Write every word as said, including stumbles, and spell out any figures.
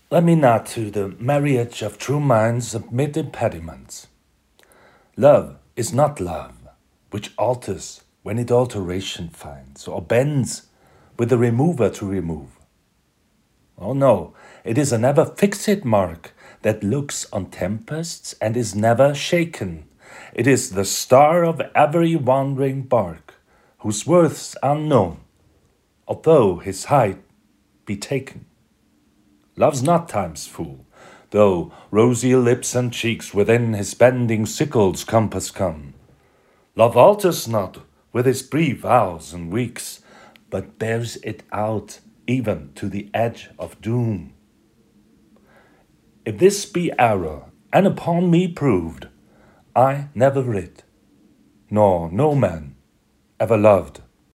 Let me not to the marriage of true minds submit impediments. Love is not love, which alters when it alteration finds, or bends with the remover to remove. Oh no, it is an ever fixed mark that looks on tempests and is never shaken. It is the star of every wandering bark, whose worth's unknown, although his height be taken. Love's not time's fool, though rosy lips and cheeks within his bending sickle's compass come. Love alters not with his brief hours and weeks, but bears it out even to the edge of doom. If this be error, and upon me proved, I never writ, nor no man ever loved